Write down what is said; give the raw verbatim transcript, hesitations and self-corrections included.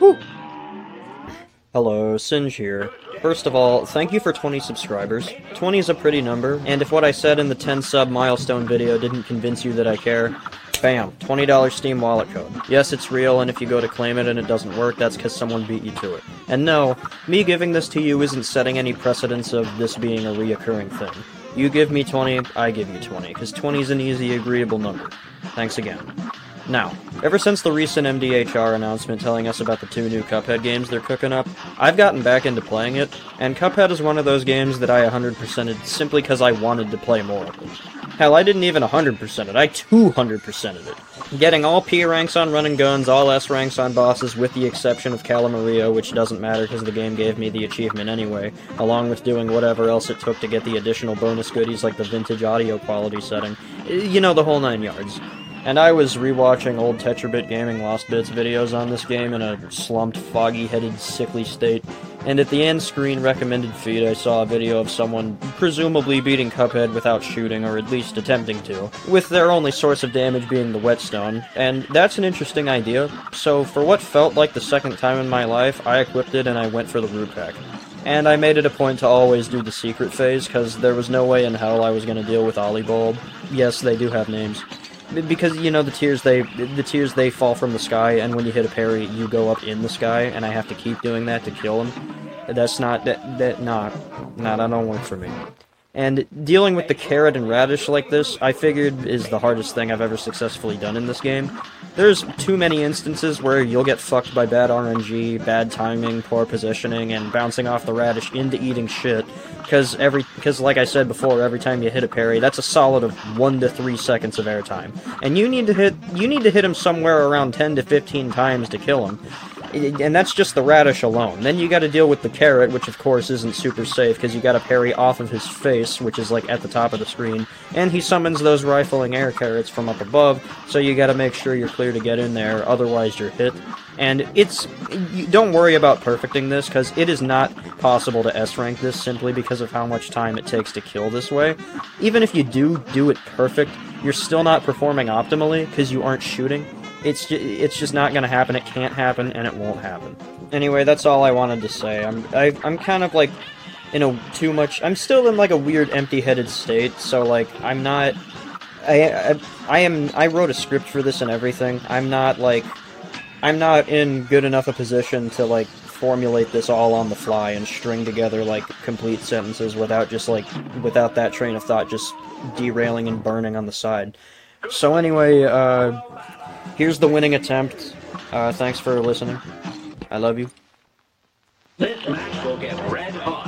Whew. Hello, Singe here. First of all, thank you for twenty subscribers. twenty is a pretty number, and if what I said in the ten sub milestone video didn't convince you that I care, bam, twenty dollar Steam wallet code. Yes, it's real, and if you go to claim it and it doesn't work, that's because someone beat you to it. And no, me giving this to you isn't setting any precedence of this being a reoccurring thing. You give me twenty, I give you twenty, because twenty is an easy, agreeable number. Thanks again. Now, ever since the recent M D H R announcement telling us about the two new Cuphead games they're cooking up, I've gotten back into playing it, and Cuphead is one of those games that I one hundred percented simply because I wanted to play more of it. Hell, I didn't even one hundred percent it, I two hundred percented it. Getting all P ranks on run and guns, all S ranks on bosses, with the exception of Calamaria, which doesn't matter because the game gave me the achievement anyway, along with doing whatever else it took to get the additional bonus goodies like the vintage audio quality setting. You know, the whole nine yards. And I was rewatching old Tetrabit Gaming Lost Bits videos on this game in a slumped, foggy-headed, sickly state, and at the end screen recommended feed I saw a video of someone presumably beating Cuphead without shooting, or at least attempting to, with their only source of damage being the whetstone, and that's an interesting idea, so for what felt like the second time in my life, I equipped it and I went for the root pack. And I made it a point to always do the secret phase, because there was no way in hell I was going to deal with Olibulb. Yes, they do have names. Because, you know, the tears, they the tears, they fall from the sky, and when you hit a parry, you go up in the sky, and I have to keep doing that to kill him. That's not, that, that, nah, nah, that don't work for me. And dealing with the carrot and radish like this, I figured is the hardest thing I've ever successfully done in this game. There's too many instances where you'll get fucked by bad R N G, bad timing, poor positioning, and bouncing off the radish into eating shit, because every, because like I said before, every time you hit a parry, that's a solid of one to three seconds of airtime. And you need to hit, you need to hit him somewhere around ten to fifteen times to kill him. And that's just the radish alone. Then you gotta deal with the carrot, which of course isn't super safe, because you gotta parry off of his face, which is like at the top of the screen, and he summons those rifling air carrots from up above, so you gotta make sure you're clear to get in there, otherwise you're hit. And it's... You don't worry about perfecting this, because it is not possible to S-rank this simply because of how much time it takes to kill this way. Even if you do do it perfect, you're still not performing optimally, because you aren't shooting. It's just, it's just not gonna happen, it can't happen, and it won't happen. Anyway, that's all I wanted to say. I'm, I, I'm kind of, like, in a too much... I'm still in, like, a weird empty-headed state, so, like, I'm not... I, I, I am... I wrote a script for this and everything. I'm not, like... I'm not in good enough a position to, like, formulate this all on the fly and string together, like, complete sentences without just, like, without that train of thought just derailing and burning on the side. So anyway, uh... here's the winning attempt. Uh, thanks for listening. I love you. This match will get red hot.